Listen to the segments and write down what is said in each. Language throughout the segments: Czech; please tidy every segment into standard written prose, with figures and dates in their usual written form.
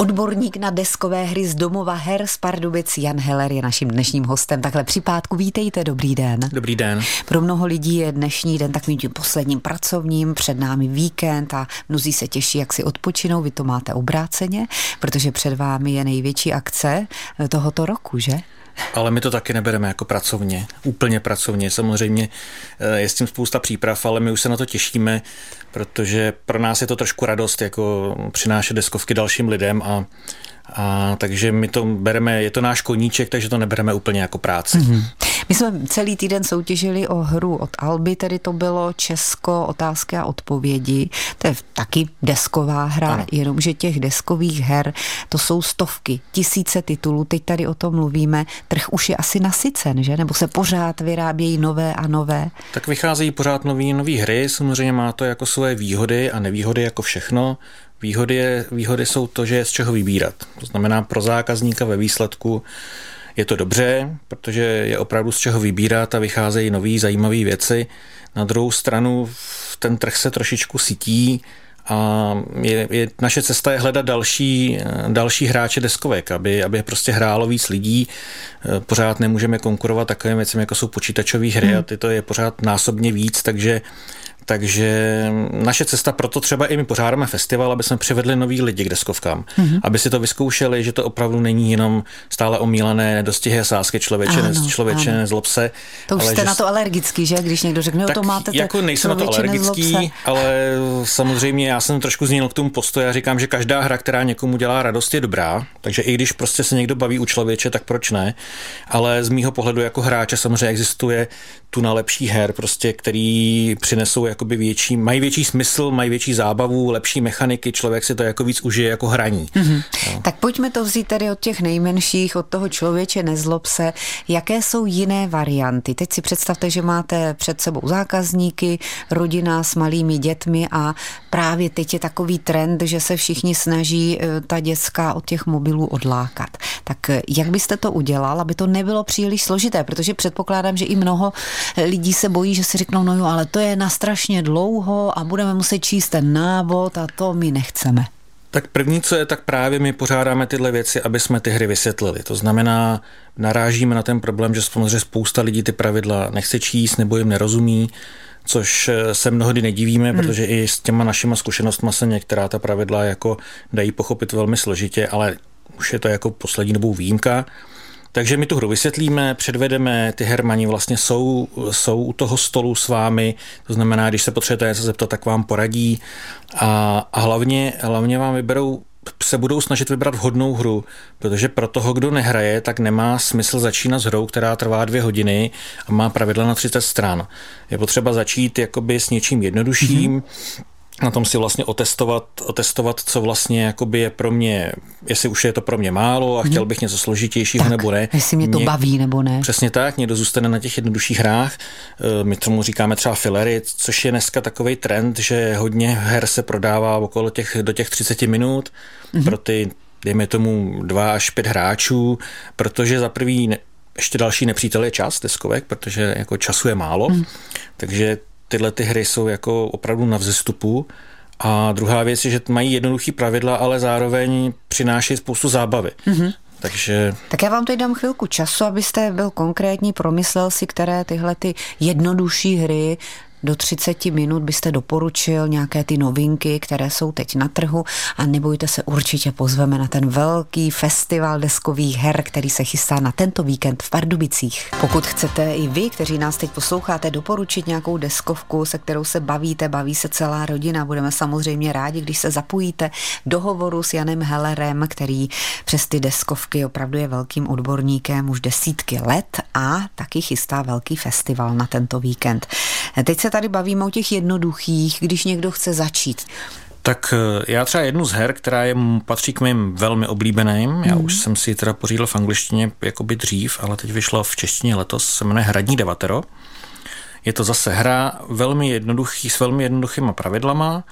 Odborník na deskové hry z domova her z Pardubic Jan Heller je naším dnešním hostem. Takhle při pátku vítejte, dobrý den. Dobrý den. Pro mnoho lidí je dnešní den takovým tím posledním pracovním, před námi víkend a mnozí se těší, jak si odpočinou. Vy to máte obráceně, protože před vámi je největší akce tohoto roku, že? Ale my to taky nebereme jako pracovně, úplně pracovně. Samozřejmě je s tím spousta příprav, ale my už se na to těšíme, protože pro nás je to trošku radost, jako přinášet deskovky dalším lidem a takže my to bereme, je to náš koníček, takže to nebereme úplně jako práci. Mm-hmm. My jsme celý týden soutěžili o hru od Alby, tedy to bylo Česko, otázky a odpovědi. To je taky desková hra, ano. Jenomže těch deskových her, to jsou stovky, tisíce titulů. Teď tady o tom mluvíme. Trh už je asi nasycen, že? Nebo se pořád vyrábějí nové a nové? Tak vycházejí pořád nový hry, samozřejmě má to jako svoje výhody a nevýhody jako všechno. Výhody jsou to, že je z čeho vybírat. To znamená pro zákazníka ve výsledku je to dobře, protože je opravdu z čeho vybírat a vycházejí nový zajímavé věci. Na druhou stranu ten trh se trošičku sytí a naše cesta je hledat další hráče deskovek, aby prostě hrálo víc lidí. Pořád nemůžeme konkurovat takovým věcem, jako jsou počítačové hry a to je pořád násobně víc, takže naše cesta, proto třeba i my pořádáme festival, aby jsme přivedli nový lidi k deskovkám, aby si to vyzkoušeli, že to opravdu není jenom stále omílané nedostihy a sázky člověče nezlob se. To už jste na to alergický, že? Když někdo řekne, to máte jako nejsem na to alergický, ale samozřejmě já jsem trošku změnil k tomu postoji a říkám, že každá hra, která někomu dělá radost, je dobrá, takže i když prostě se někdo baví u člověče, tak proč ne? Ale z mýho pohledu jako hráče samozřejmě existuje tuna lepší her, prostě, který přinesou jakoby mají větší smysl, mají větší zábavu, lepší mechaniky, člověk si to jako víc užije jako hraní. No. Tak pojďme to vzít tady od těch nejmenších, od toho člověče nezlob se. Jaké jsou jiné varianty? Teď si představte, že máte před sebou zákazníky, rodina s malými dětmi a právě teď je takový trend, že se všichni snaží ta děcka od těch mobilů odlákat. Tak jak byste to udělal, aby to nebylo příliš složité? Protože předpokládám, že i mnoho lidí se bojí, že si řeknou, no jo, ale to je na strašně dlouho a budeme muset číst ten návod a to my nechceme. Tak první, co je, tak právě my pořádáme tyhle věci, aby jsme ty hry vysvětlili. To znamená, narážíme na ten problém, že samozřejmě spousta lidí ty pravidla nechce číst nebo jim nerozumí, což se mnohdy nedivíme, protože i s těma našima zkušenostma se některá ta pravidla jako dají pochopit velmi složitě, ale už je to jako poslední dobou výjimka. Takže my tu hru vysvětlíme, předvedeme, ty hermani vlastně jsou u toho stolu s vámi, to znamená, když se potřebujete něco zeptat, tak vám poradí a hlavně vám se budou snažit vybrat vhodnou hru, protože pro toho, kdo nehraje, tak nemá smysl začínat s hrou, která trvá 2 hodiny a má pravidla na 30 stran. Je potřeba začít jakoby s něčím jednodušším, na tom si vlastně otestovat, co vlastně jakoby je pro mě, jestli už je to pro mě málo a chtěl bych něco složitějšího nebo ne. Jestli mě to baví nebo ne. Přesně tak, někdo zůstane na těch jednodušších hrách. My tomu říkáme třeba fillery, což je dneska takovej trend, že hodně her se prodává do těch 30 minut pro ty, dejme tomu 2 až 5 hráčů, protože za prvý ještě další nepřítel je čas deskovek, protože jako času je málo, takže tyhle ty hry jsou jako opravdu na vzestupu. A druhá věc je, že mají jednoduchý pravidla, ale zároveň přinášejí spoustu zábavy. Tak já vám teď dám chvilku času, abyste byl konkrétní, promyslel si, které tyhle ty jednodušší hry do 30 minut byste doporučil, nějaké ty novinky, které jsou teď na trhu a nebojte se, určitě pozveme na ten velký festival deskových her, který se chystá na tento víkend v Pardubicích. Pokud chcete i vy, kteří nás teď posloucháte, doporučit nějakou deskovku, se kterou se baví se celá rodina, budeme samozřejmě rádi, když se zapojíte do hovoru s Janem Hellerem, který přes ty deskovky opravdu je velkým odborníkem už desítky let a taky chystá velký festival na tento víkend. Teď se tady bavíme o těch jednoduchých, když někdo chce začít. Tak já třeba jednu z her, která patří k mým velmi oblíbeným, já už jsem si ji teda pořídil v angličtině jakoby dřív, ale teď vyšla v češtině letos, se jmenuje Hradní Devatero. Je to zase hra s velmi jednoduchýma pravidlama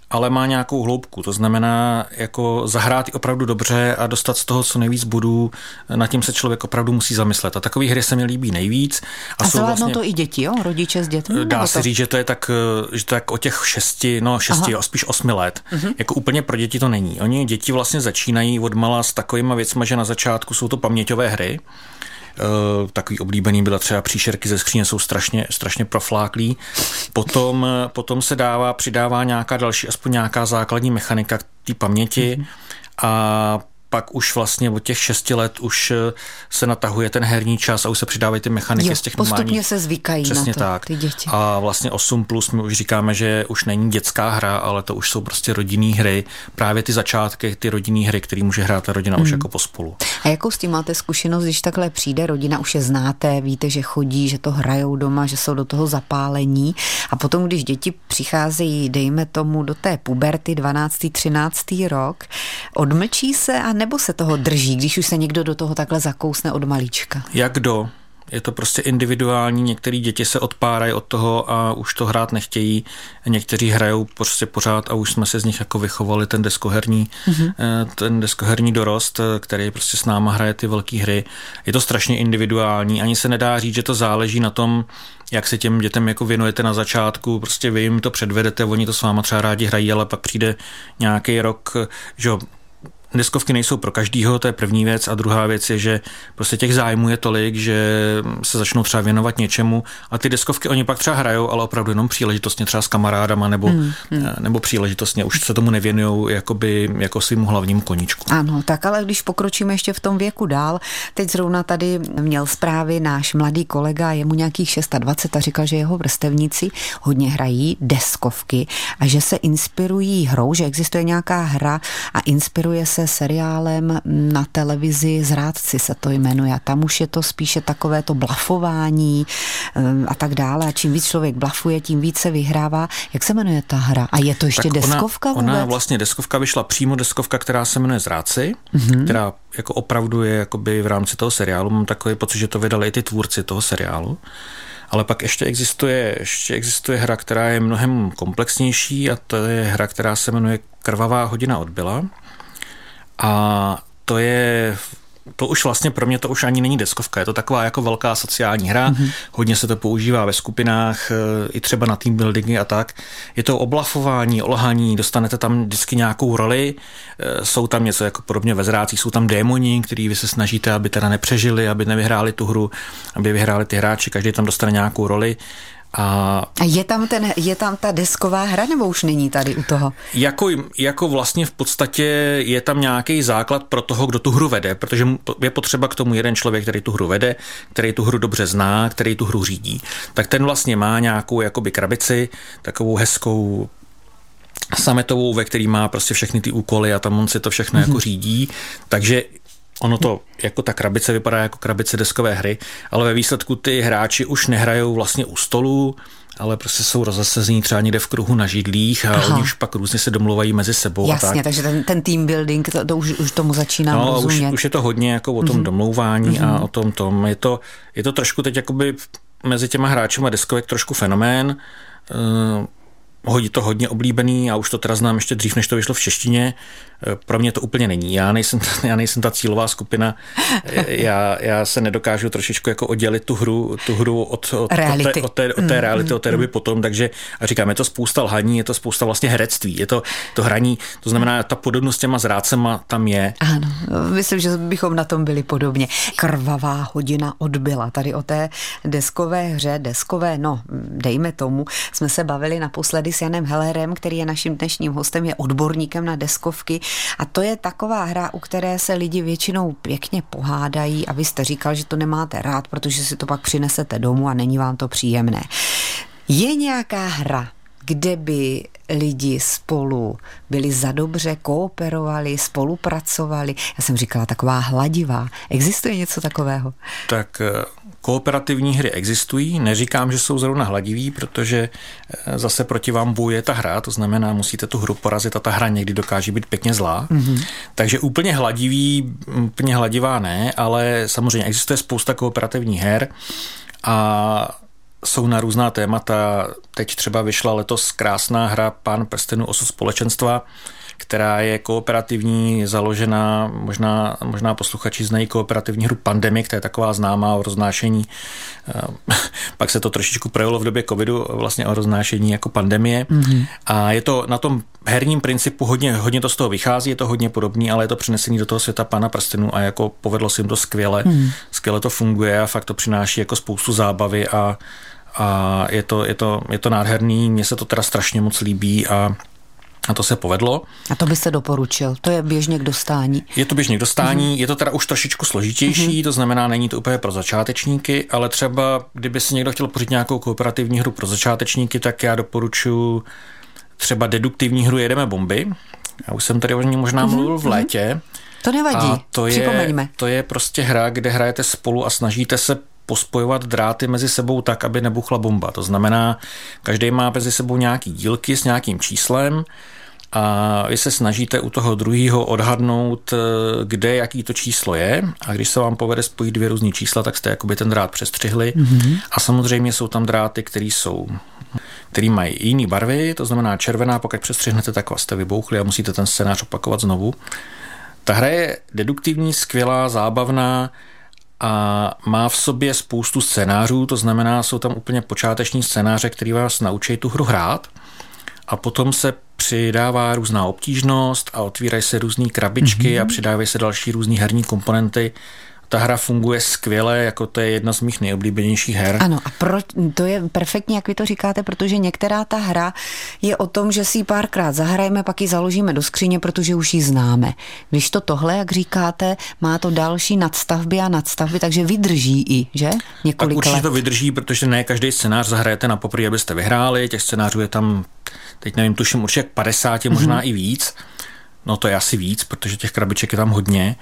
ale má nějakou hloubku. To znamená jako zahrát opravdu dobře a dostat z toho co nejvíc bodů. Nad tím se člověk opravdu musí zamyslet. A takové hry se mi líbí nejvíc. A zvládnou vlastně, to i děti, jo? Rodiče s dětmi? Dá se říct, že to je tak o těch 6, spíš 8 let. Jako úplně pro děti to není. Oni děti vlastně začínají odmala s takovýma věcma, že na začátku jsou to paměťové hry. Takový oblíbený byla třeba příšerky ze skříně, jsou strašně profláklý. Potom se přidává nějaká další, aspoň nějaká základní mechanika té paměti a pak už vlastně od těch 6 let už se natahuje ten herní čas a už se přidávají ty mechaniky z těch normálních. Postupně se zvykají přesně na to, tak. Ty děti. A vlastně 8+ my už říkáme, že už není dětská hra, ale to už jsou prostě rodinný hry. Právě ty začátky, ty rodinný hry, které může hrát ta rodina už jako pospolu. A jakou s tím máte zkušenost, když takhle přijde rodina, už je znáte, víte, že chodí, že to hrajou doma, že jsou do toho zapálení a potom, když děti přicházejí, dejme tomu, do té puberty, 12., 13. rok, odmlčí se a nebo se toho drží, když už se někdo do toho takhle zakousne od malíčka? Jak kdo? Je to prostě individuální, některé děti se odpárají od toho a už to hrát nechtějí, někteří hrajou prostě pořád a už jsme se z nich jako vychovali ten deskoherní dorost, který prostě s náma hraje ty velké hry. Je to strašně individuální, ani se nedá říct, že to záleží na tom, jak se těm dětem jako věnujete na začátku, prostě vy jim to předvedete, oni to s váma třeba rádi hrají, ale pak přijde nějaký rok, že deskovky nejsou pro každýho, to je první věc a druhá věc je, že prostě těch zájmů je tolik, že se začnou třeba věnovat něčemu a ty deskovky oni pak třeba hrajou, ale opravdu jenom příležitostně třeba s kamarádama nebo příležitostně už se tomu nevěnujou jako svým hlavním koníčku. Ano, tak ale když pokročíme ještě v tom věku dál, teď zrovna tady měl zprávy náš mladý kolega, je mu nějakých 26 a říkal, že jeho vrstevníci hodně hrají deskovky a že se inspirují hrou, že existuje nějaká hra a inspiruje se seriálem na televizi Zrádci se to jmenuje a tam už je to spíše takové to blafování a tak dále a čím víc člověk blafuje, tím víc se vyhrává. Jak se jmenuje ta hra? A je to ještě deskovka vůbec? Ona vlastně deskovka vyšla přímo deskovka, která se jmenuje Zrádci, která jako opravdu je jakoby v rámci toho seriálu. Mám takový pocit, že to vydali i ty tvůrci toho seriálu. Ale pak ještě existuje hra, která je mnohem komplexnější a to je hra, která se jmenuje Krvavá hodina odbyla. A to už vlastně pro mě to už ani není deskovka, je to taková jako velká sociální hra, hodně se to používá ve skupinách, i třeba na team buildingy a tak. Je to oblafování, olhaní, dostanete tam vždycky nějakou roli, jsou tam něco jako podobně ve Zrádcích, jsou tam démoni, který vy se snažíte, aby teda nepřežili, aby nevyhráli tu hru, aby vyhráli ty hráči, každý tam dostane nějakou roli. A je tam ta desková hra, nebo už není tady u toho? Jako vlastně v podstatě je tam nějaký základ pro toho, kdo tu hru vede, protože je potřeba k tomu jeden člověk, který tu hru vede, který tu hru dobře zná, který tu hru řídí. Tak ten vlastně má nějakou jakoby krabici, takovou hezkou sametovou, ve který má prostě všechny ty úkoly a tam on si to všechno jako řídí, takže ono to jako ta krabice vypadá jako krabice deskové hry, ale ve výsledku ty hráči už nehrajou vlastně u stolu, ale prostě jsou rozasazení třeba někde v kruhu na židlích a oni už pak různě se domluvají mezi sebou. Jasně, a tak. Takže ten team building, to už tomu začínám rozumět. Už je to hodně jako o tom domlouvání a o tom. Je to trošku teď jakoby mezi těma hráčima deskovek trošku fenomén, to hodně oblíbený a už to teda znám ještě dřív, než to vyšlo v češtině. Pro mě to úplně není. Já nejsem ta cílová skupina. Já se nedokážu trošičku jako oddělit tu hru od té reality, od té doby potom, takže a říkám, je to spousta lhaní, je to spousta vlastně herectví, je to hraní, to znamená, ta podobnost těma Zrádcema tam je. Ano, myslím, že bychom na tom byli podobně. Krvavá hodina odbyla. Tady o té deskové hře, dejme tomu, jsme se bavili naposledy s Janem Hellerem, který je naším dnešním hostem, je odborníkem na deskovky a to je taková hra, u které se lidi většinou pěkně pohádají a vy jste říkal, že to nemáte rád, protože si to pak přinesete domů a není vám to příjemné. Je nějaká hra, kde by lidi spolu byli za dobře, kooperovali, spolupracovali? Já jsem říkala taková hladivá. Existuje něco takového? Tak kooperativní hry existují, neříkám, že jsou zrovna hladiví, protože zase proti vám bojuje ta hra, to znamená, musíte tu hru porazit a ta hra někdy dokáže být pěkně zlá. Takže úplně hladivá ne, ale samozřejmě existuje spousta kooperativních her a jsou na různá témata. Teď třeba vyšla letos krásná hra Pán prstenů osud společenstva, která je kooperativní, založená, možná posluchači znají kooperativní hru Pandemic, to je taková známá o roznášení. Pak se to trošičku projevilo v době covidu, vlastně o roznášení jako pandemie. A je to na tom herním principu hodně to z toho vychází, je to hodně podobný, ale je to přenesený do toho světa Pána prstenů a jako povedlo se jim to skvěle. Skvěle to funguje a fakt to přináší jako spoustu zábavy a je to nádherný, mně se to teda strašně moc líbí a to se povedlo. A to byste doporučil? To je běžně k dostání? Je to běžně k dostání, je to teda už trošičku složitější, to znamená, není to úplně pro začátečníky, ale třeba, kdyby si někdo chtěl pořídit nějakou kooperativní hru pro začátečníky, tak já doporučuji třeba deduktivní hru Jedeme bomby. Já už jsem tady o ní možná mluvil v létě. To nevadí, připomeňme. To je prostě hra, kde hrajete spolu a snažíte se pospojovat dráty mezi sebou tak, aby nebuchla bomba. To znamená, každý má mezi sebou nějaký dílky s nějakým číslem a vy se snažíte u toho druhého odhadnout, kde jaký to číslo je, a když se vám povede spojit dvě různý čísla, tak jste jakoby ten drát přestřihli. A samozřejmě jsou tam dráty, který mají jiný barvy, to znamená červená, pokud přestřihnete, tak vás jste vybouchli a musíte ten scénář opakovat znovu. Ta hra je deduktivní, skvělá, zábavná a má v sobě spoustu scénářů, to znamená, jsou tam úplně počáteční scénáře, který vás naučí tu hru hrát, a potom se přidává různá obtížnost a otvírají se různý krabičky a přidávají se další různý herní komponenty. Ta hra funguje skvěle, jako to je jedna z mých nejoblíbenějších her. Ano, a to je perfektně, jak vy to říkáte, protože některá ta hra je o tom, že si ji párkrát zahrajeme, pak ji založíme do skříně, protože už ji známe. Když to tohle, jak říkáte, má to další nadstavby, takže vydrží i, že? Několik určitě let. to vydrží, protože ne každý scénář zahrajete na poprvé, abyste vyhráli. Těch scénářů je tam, teď nevím, tuším určitě 50, možná i víc. No to je asi víc, protože těch krabiček je tam hodně.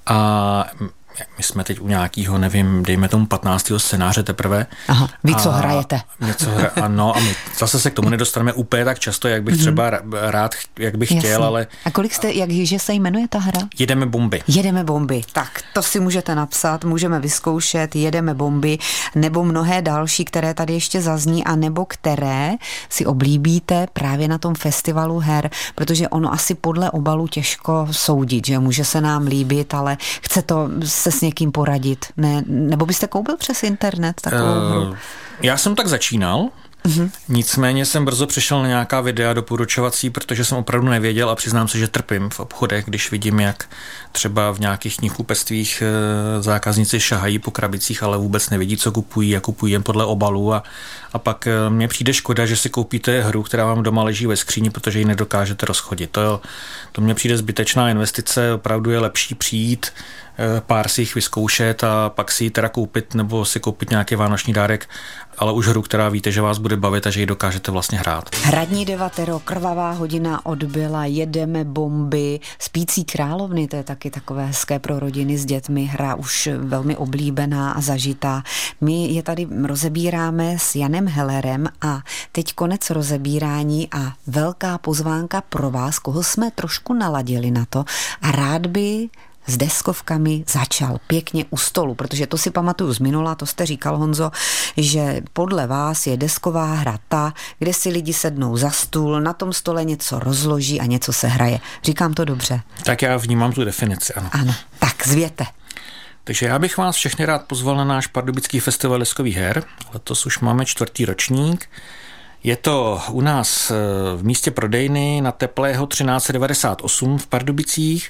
A my jsme teď u nějakého, nevím, dejme tomu 15. scénáře teprve. Aha, vy co hrajete. Ano, a my zase se k tomu nedostaneme úplně tak často, jak bych třeba rád, jak bych chtěl, ale... A kolik jakže se jmenuje ta hra? Jedeme bomby. Jedeme bomby. Tak, to si můžete napsat, můžeme vyzkoušet Jedeme bomby, nebo mnohé další, které tady ještě zazní, a nebo které si oblíbíte právě na tom festivalu her, protože ono asi podle obalu těžko soudit, že může se nám líbit, ale chce to se s někým poradit. Ne, nebo byste koupil přes internet takovou hru? Já jsem tak začínal, nicméně jsem brzo přešel na nějaká videa doporučovací, protože jsem opravdu nevěděl a přiznám se, že trpím v obchodech, když vidím, jak třeba v nějakých knihkupectvích zákazníci šahají po krabicích, ale vůbec nevědí, co kupují a kupují jen podle obalu, a pak mně přijde škoda, že si koupíte hru, která vám doma leží ve skříni, protože ji nedokážete rozchodit. To mně přijde zbytečná investice, opravdu je lepší přijít, pár si jich vyzkoušet a pak si ji teda koupit, nebo si koupit nějaký vánoční dárek, ale už hru, která víte, že vás bude bavit a že ji dokážete vlastně hrát. Hradní devatero, Krvavá hodina odbyla, Jedeme bomby, Spící královny, to je taky takové hezké pro rodiny s dětmi, hra už velmi oblíbená a zažitá. My je tady rozebíráme s Janem Hellerem a teď konec rozebírání a velká pozvánka pro vás, koho jsme trošku naladili na to a rád by s deskovkami začal pěkně u stolu, protože to si pamatuju z minula, to jste říkal, Honzo, že podle vás je desková hra ta, kde si lidi sednou za stůl, na tom stole něco rozloží a něco se hraje. Říkám to dobře? Tak já vnímám tu definici, ano. Ano, tak zvěte. Takže já bych vás všechny rád pozval na náš pardubický festival deskových her. Letos už máme 4. ročník. Je to u nás v místě prodejny na Teplého 1398 v Pardubicích.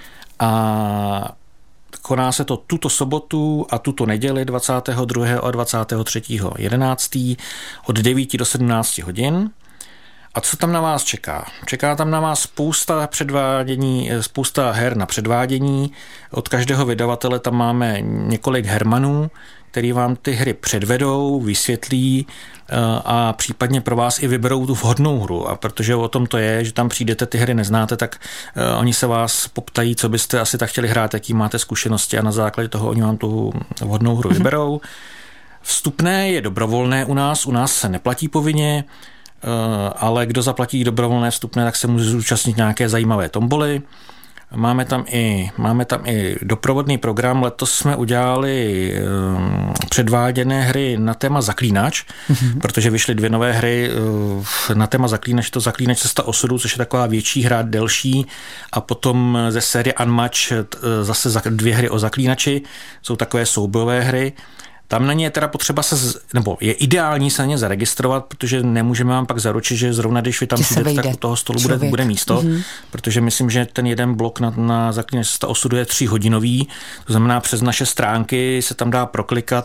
A koná se to tuto sobotu a tuto neděli 22. a 23. 11. od 9 do 17 hodin. A co tam na vás čeká? Čeká tam na vás spousta předvádění, spousta her na předvádění. Od každého vydavatele tam máme několik hermanů, který vám ty hry předvedou, vysvětlí a případně pro vás i vyberou tu vhodnou hru. A protože o tom to je, že tam přijdete, ty hry neznáte, tak oni se vás poptají, co byste asi tak chtěli hrát, jaký máte zkušenosti, a na základě toho oni vám tu vhodnou hru vyberou. Vstupné je dobrovolné u nás se neplatí povinně, ale kdo zaplatí dobrovolné vstupné, tak se může zúčastnit nějaké zajímavé tomboly. Máme tam i doprovodný program. Letos jsme udělali předváděné hry na téma Zaklínač, protože vyšly 2 nové hry na téma Zaklínač. To Zaklínač Cesta osudu, což je taková větší hra, delší, a potom ze série Unmatch zase 2 hry o zaklínači. Jsou takové soubojové hry. Tam na ně je teda potřeba nebo je ideální se na ně zaregistrovat, protože nemůžeme vám pak zaručit, že zrovna když vy tam přijdete, tak u toho stolu bude místo, protože myslím, že ten jeden blok na Zaklínač Cesta osudu je 3hodinový, to znamená přes naše stránky se tam dá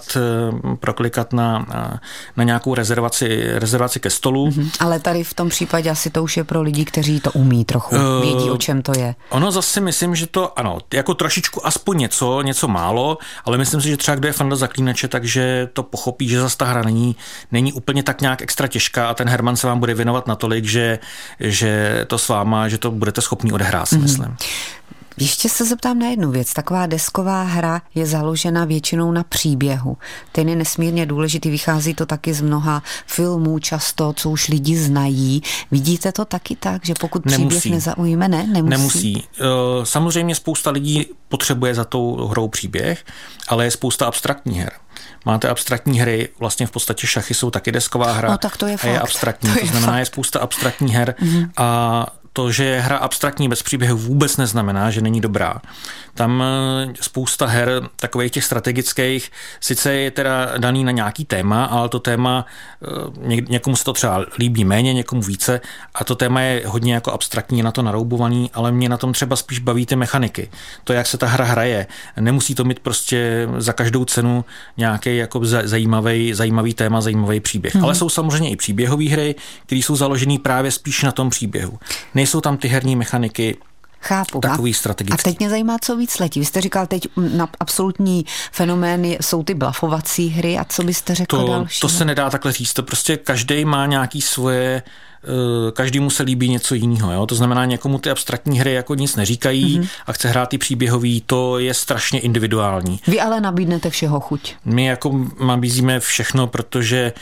proklikat na nějakou rezervaci ke stolu. Ale tady v tom případě asi to už je pro lidi, kteří to umí trochu, vědí, o čem to je. Ono zase myslím, že to, ano, jako trošičku aspoň něco málo, ale myslím si, že třeba kdo je fanda Zaklínače, takže to pochopí, že zase ta hra není úplně tak nějak extra těžká a ten Herman se vám bude věnovat natolik, že to s váma, že to budete schopni odehrát, si myslím. Ještě se zeptám na jednu věc. Taková desková hra je založena většinou na příběhu. Ten je nesmírně důležitý, vychází to taky z mnoha filmů často, co už lidi znají. Vidíte to taky tak, že pokud příběh nezaujme, nemusí? Samozřejmě spousta lidí potřebuje za tou hrou příběh, ale je spousta abstraktních her. Máte abstraktní hry, vlastně v podstatě šachy jsou taky desková hra. No tak to je fakt. A je abstraktní, to znamená, je spousta abstraktních her a to, že je hra abstraktní bez příběhu, vůbec neznamená, že není dobrá. Tam spousta her, takových těch strategických, sice je teda daný na nějaký téma, ale to téma, někomu se to třeba líbí méně, někomu více, a to téma je hodně jako abstraktní, na to naroubovaný, ale mě na tom třeba spíš baví ty mechaniky. To, jak se ta hra hraje. Nemusí to mít prostě za každou cenu nějaký jako zajímavý téma, zajímavý příběh. Ale jsou samozřejmě i příběhové hry, které jsou založené právě spíš na tom příběhu. Nejsou tam ty herní mechaniky. Chápu. Takový strategický. A teď mě zajímá, co víc letí. Vy jste říkal, teď na absolutní fenomén jsou ty blafovací hry, a co byste řekl další? To se nedá takhle říct. To prostě každý má nějaký svoje, každému se líbí něco jiného. Jo? To znamená, někomu ty abstraktní hry jako nic neříkají a chce hrát ty příběhový, to je strašně individuální. Vy ale nabídnete všeho chuť. My jako nabízíme všechno, protože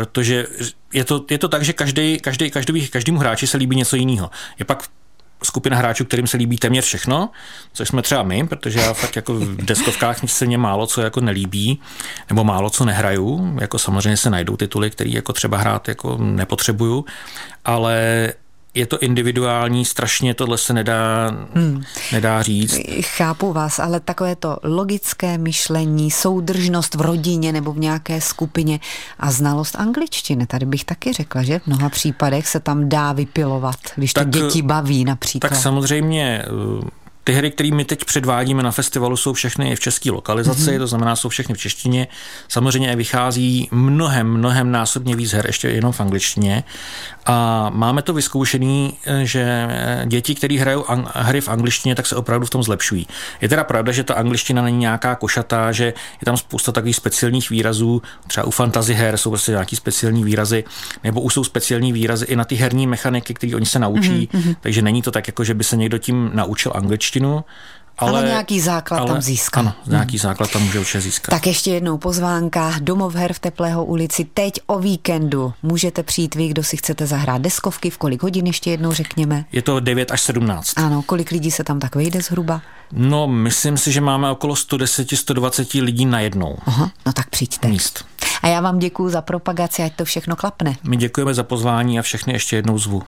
je to tak, že každému hráči se líbí něco jiného. Je pak skupina hráčů, kterým se líbí téměř všechno, což jsme třeba my, protože já fakt jako v deskovkách se mě málo co jako nelíbí, nebo málo co nehraju, jako samozřejmě se najdou tituly, které jako třeba hrát jako nepotřebuju, ale je to individuální, strašně tohle se nedá říct. Chápu vás, ale takové to logické myšlení, soudržnost v rodině nebo v nějaké skupině a znalost angličtiny, tady bych taky řekla, že v mnoha případech se tam dá vypilovat, když to děti baví například. Tak samozřejmě ty hry, které my teď předvádíme na festivalu, jsou všechny v české lokalizaci, to znamená, jsou všechny v češtině. Samozřejmě vychází mnohem násobně víc her ještě jenom v angličtině. A máme to vyzkoušený, že děti, které hrajou hry v angličtině, tak se opravdu v tom zlepšují. Je teda pravda, že ta angličtina není nějaká košatá, že je tam spousta takových speciálních výrazů, třeba u fantasy her jsou prostě nějaký speciální výrazy, nebo už jsou speciální výrazy i na ty herní mechaniky, které oni se naučí. Takže není to tak, jako že by se někdo tím naučil angličtinu, ale nějaký základ tam získá. Ano, nějaký základ tam může určitě získat. Tak ještě jednou pozvánka, Domov her v Teplého ulici, teď o víkendu. Můžete přijít vy, kdo si chcete zahrát deskovky, v kolik hodin ještě jednou řekněme? Je to 9 až 17. Ano, kolik lidí se tam tak vejde zhruba? No, myslím si, že máme okolo 110-120 lidí na jednou. Aha, no tak přijďte. Míst. A já vám děkuju za propagaci, ať to všechno klapne. My děkujeme za pozvání a všechny ještě jednou zvu.